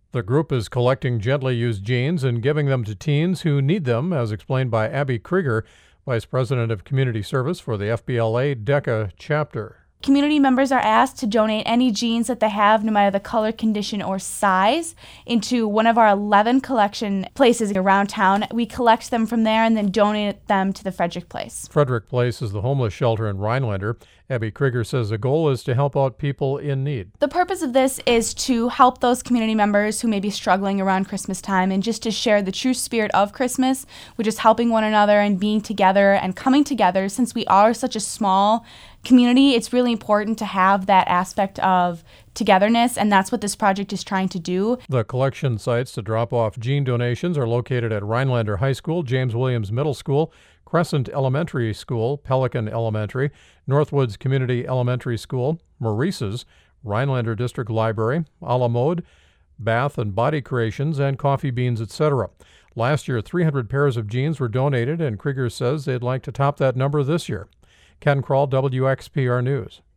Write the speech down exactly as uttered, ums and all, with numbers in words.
The group is collecting gently used jeans and giving them to teens who need them, as explained by Abby Krieger, Vice President of Community Service for the F B L A DECA chapter. Community members are asked to donate any jeans that they have, no matter the color, condition, or size, into one of our eleven collection places around town. We collect them from there and then donate them to the Frederick Place. Frederick Place is the homeless shelter in Rhinelander. Abby Krieger says the goal is to help out people in need. The purpose of this is to help those community members who may be struggling around Christmas time and just to share the true spirit of Christmas, which is helping one another and being together and coming together. Since we are such a small community, it's really important to have that aspect of togetherness, and that's what this project is trying to do. The collection sites to drop off jean donations are located at Rhinelander High School, James Williams Middle School, Crescent Elementary School, Pelican Elementary, Northwoods Community Elementary School, Maurice's, Rhinelander District Library, A La Mode, Bath and Body Creations, and Coffee Beans, et cetera. Last year, three hundred pairs of jeans were donated, and Krieger says they'd like to top that number this year. Ken Kroll, W X P R News.